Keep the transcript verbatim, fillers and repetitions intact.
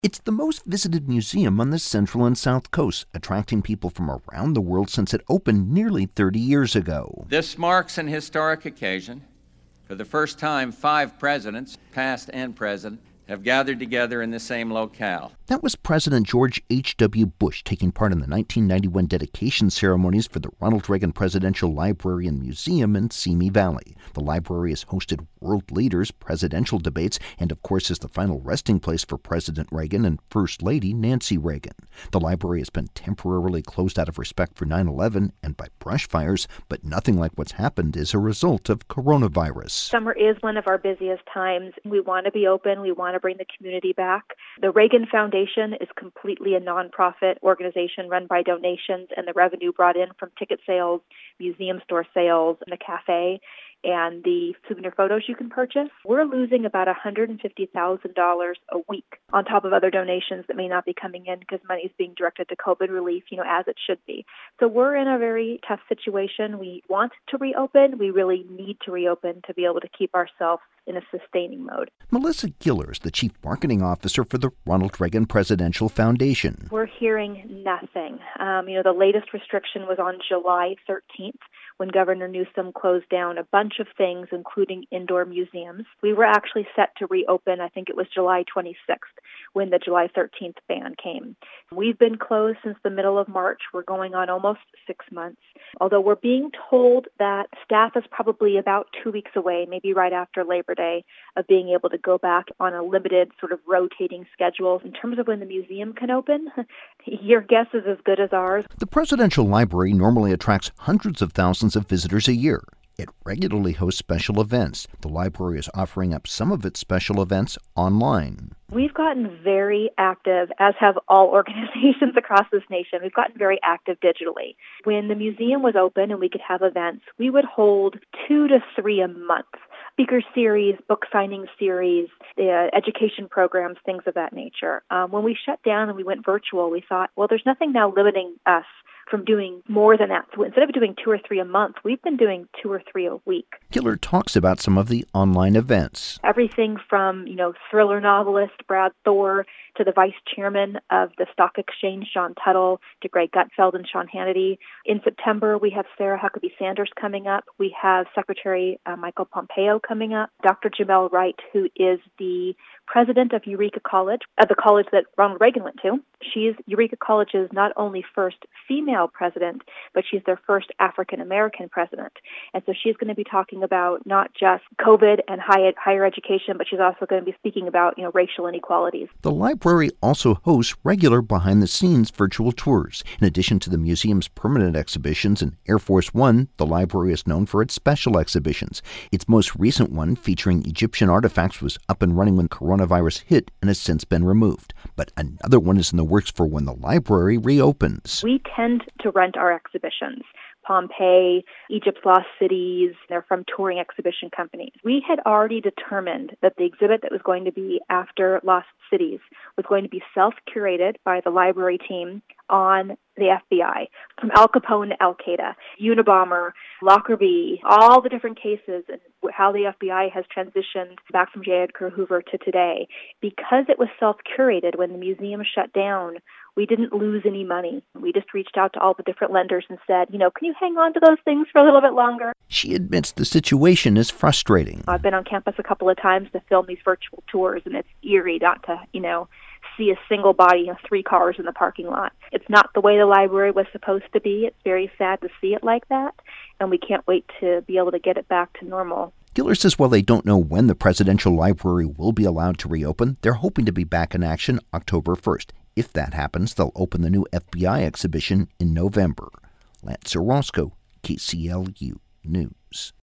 It's the most visited museum on the Central and South Coast, attracting people from around the world since it opened nearly thirty years ago. This marks an historic occasion. For the first time, five presidents, past and present, have gathered together in the same locale. That was President George H W Bush taking part in the nineteen ninety-one dedication ceremonies for the Ronald Reagan Presidential Library and Museum in Simi Valley. The library has hosted world leaders, presidential debates, and of course is the final resting place for President Reagan and First Lady Nancy Reagan. The library has been temporarily closed out of respect for nine eleven and by brush fires, but nothing like what's happened is a result of coronavirus. Summer is one of our busiest times. We want to be open. We want to bring the community back. The Reagan Foundation is completely a nonprofit organization run by donations and the revenue brought in from ticket sales, museum store sales, and the cafe, and the souvenir photos you can purchase. We're losing about one hundred fifty thousand dollars a week on top of other donations that may not be coming in because money is being directed to COVID relief, you know, as it should be. So we're in a very tough situation. We want to reopen. We really need to reopen to be able to keep ourselves in a sustaining mode. Melissa Giller is the Chief Marketing Officer for the Ronald Reagan Presidential Foundation. We're hearing nothing. Um, you know, the latest restriction was on July thirteenth when Governor Newsom closed down a bunch of things, including indoor museums. We were actually set to reopen, I think it was July twenty-sixth, when the July thirteenth ban came. We've been closed since the middle of March. We're going on almost six months. Although we're being told that staff is probably about two weeks away, maybe right after Labor Day, of being able to go back on a limited sort of rotating schedule. In terms of when the museum can open, your guess is as good as ours. The Presidential Library normally attracts hundreds of thousands of visitors a year. It regularly hosts special events. The library is offering up some of its special events online. We've gotten very active, as have all organizations across this nation. We've gotten very active digitally. When the museum was open and we could have events, we would hold two to three a month. Speaker series, book signing series, uh, education programs, things of that nature. Um, when we shut down and we went virtual, we thought, well, there's nothing now limiting us from doing more than that. So instead of doing two or three a month, we've been doing two or three a week. Giller talks about some of the online events. Everything from, you know, thriller novelist Brad Thor to the vice chairman of the Stock Exchange, John Tuttle, to Greg Gutfeld and Sean Hannity. In September, we have Sarah Huckabee Sanders coming up. We have Secretary uh, Michael Pompeo coming up. Doctor Jamel Wright, who is the president of Eureka College, of the college that Ronald Reagan went to. She's Eureka College's not only first female president, but she's their first African-American president. And so she's going to be talking about not just COVID and high, higher education, but she's also going to be speaking about, you know, racial inequalities. The library also hosts regular behind-the-scenes virtual tours. In addition to the museum's permanent exhibitions in Air Force One, the library is known for its special exhibitions. Its most recent one, featuring Egyptian artifacts, was up and running when coronavirus hit and has since been removed. But another one is in the works for when the library reopens. We tend to rent our exhibitions. Pompeii, Egypt's Lost Cities, they're from touring exhibition companies. We had already determined that the exhibit that was going to be after Lost Cities was going to be self-curated by the library team on the F B I, from Al Capone to Al Qaeda, Unabomber, Lockerbie, all the different cases and how the F B I has transitioned back from J. Edgar Hoover to today. Because it was self-curated when the museum shut down, we didn't lose any money. We just reached out to all the different lenders and said, you know, can you hang on to those things for a little bit longer? She admits the situation is frustrating. I've been on campus a couple of times to film these virtual tours, and it's eerie not to, you know, see a single body of three cars in the parking lot. It's not the way the library was supposed to be. It's very sad to see it like that, and we can't wait to be able to get it back to normal. Giller says while they don't know when the Presidential Library will be allowed to reopen, they're hoping to be back in action October first. If that happens, they'll open the new F B I exhibition in November. Lance Orozco, K C L U News.